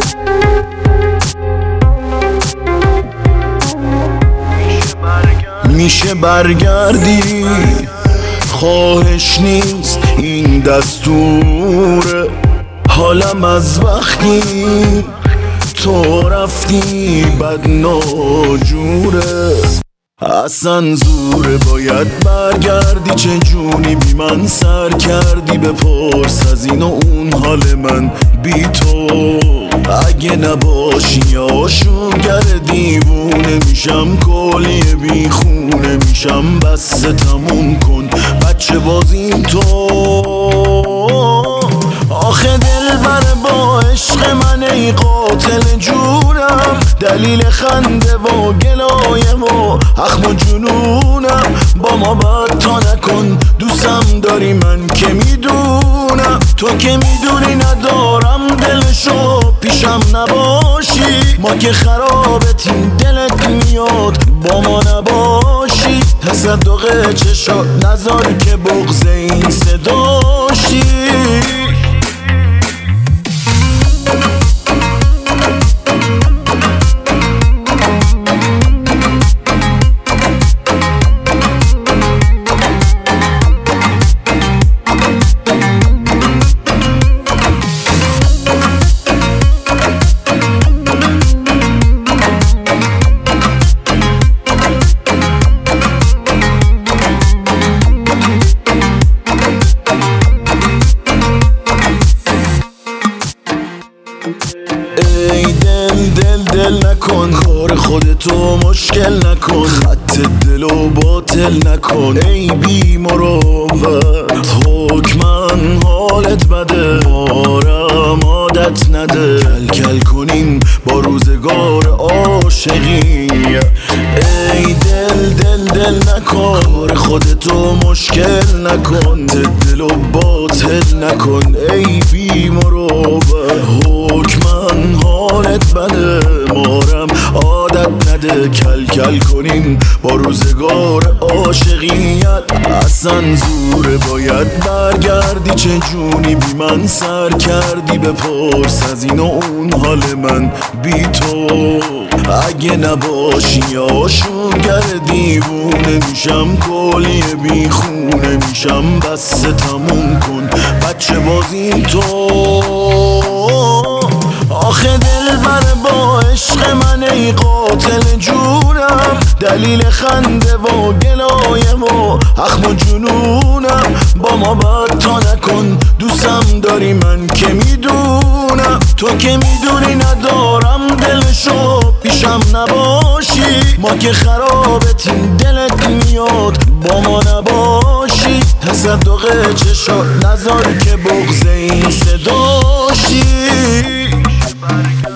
میشه برگردی، خواهش نیست این دستوره. حالم از وقتی تو رفتی بد ناجوره. اصلا زوره باید برگردی، چه جونی بی من سر کردی. بپرس از این و اون حال من بی تو. اگه نباشی آشوگر دیوونه میشم، کلی بی خونه میشم. بس تموم کن بچه بازیم تو. آخه دل بره با عشق من ای قاتل جونم. دلیل خنده و گلایه و اخم و جنونم. با ما بد تا نکن، دوستم داری من که میدونم. تو که میدونی ندارم دلشو، پیشم نباشی. ما که خرابتیم دلت میاد با ما نباشی. تصدق چشات نذار که بغض این صداشی. ای دل نکن، کار خودتو مشکل نکن. خط دلو باطل نکن ای بی مروت. حکمن حالت بده، آرام عادت نده. کل کنیم با روزگار عاشقی. ای دل نکن، کار خودتو مشکل نکن. دلو باطل نکن ای بی مروت. حکمن حالت بده، مارم عادت نده. کل کنیم با روزگار عاشقیت. اصلا زوره باید برگردی، چه جونی بی من سر کردی. بپرس از این و اون حال من بی تو. اگه نباشی آشوگر دیوونه میشم، کلی بی خونه میشم. بس تموم کن بچه بازیم تو. آخه دل بره با عشق من ای قاتل جونم. دلیل خنده و گلایه و اخم و جنونم. با ما بد تا نکن، دوستم داری من که میدونم. تو که میدونی ندارم دلشو، پیشم نباشی. ما که خرابتیم دلت میاد با ما نباشی. تصدق چشات نذار که بغض این صداشی.